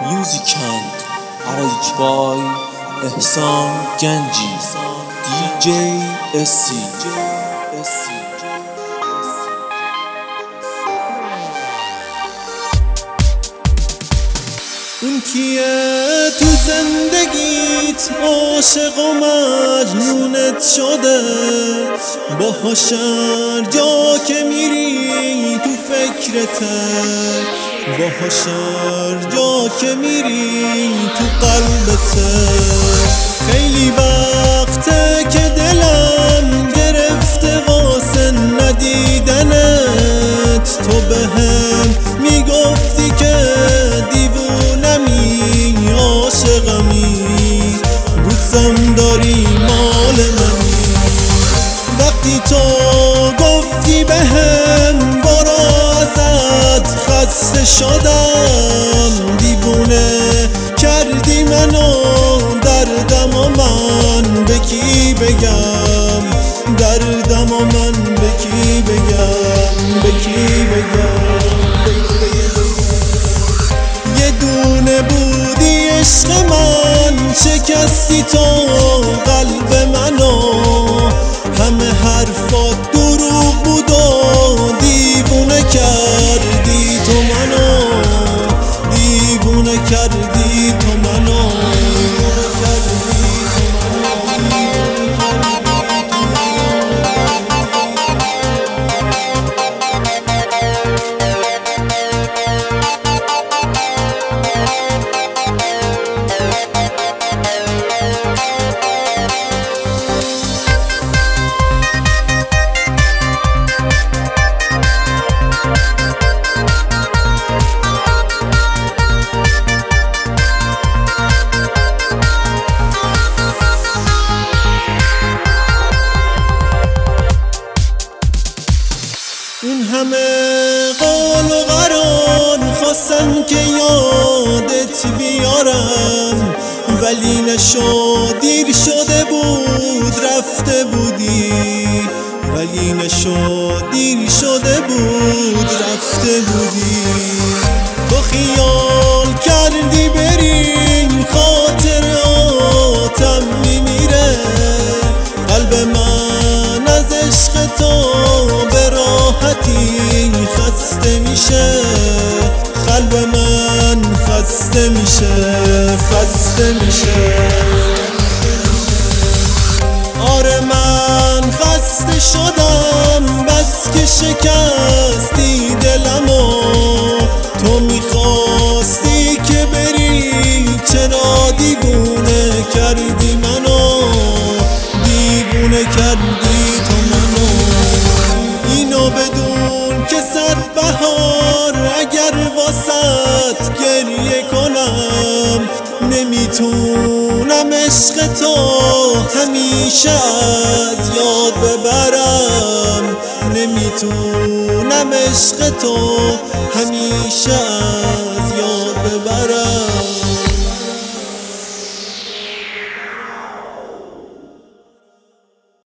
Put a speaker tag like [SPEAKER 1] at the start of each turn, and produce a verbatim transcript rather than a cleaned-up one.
[SPEAKER 1] Music and arranged by Ehsan Ganji, دی جی اسی.
[SPEAKER 2] اون کیه تو زندگیت عاشق و مجنونت شده، باهاش هر جا که میری تو فکرته، باهاش هر جا که میری تو قلبته. خیلی وقته که دلم گرفته واسه ندیدنت، تو بهم میگفتی که دیوونمی عاشقمی، دوستم داری مال منی. وقتی تو گفتی بهم برا ازت خسته شدم، دیوونه کردی منو، دردم و من به کی بگم، دردم و من به کی بگم، به کی بگم. یه دونه بودی عشق من، شکستی تو قلب منو، همه حرفات دروغ بود و دیوونه کردی تو منو، دیوونه کردی تو منو. این همه قال و قرار خواستن که یادت بیارم، ولی نشد، دیر شده بود رفته بودی، ولی نشد، دیر شده بود رفته بودی. تو خیال کردی بری، خاطراتم میمیره، قلب من از عشق تو خسته میشه، قلب من خسته میشه، خسته میشه. آره من خسته شدم، بس که شکستی دلمو، تو میخواستی که بری، چرا دیوونه کردی منو، دیوونه کردی تو منو. اینو بدون که صد بهار اگر واسط گریه کنم، نمیتونم عشق تو همیشه از یاد ببرم، نمیتونم عشق تو همیشه از یاد ببرم.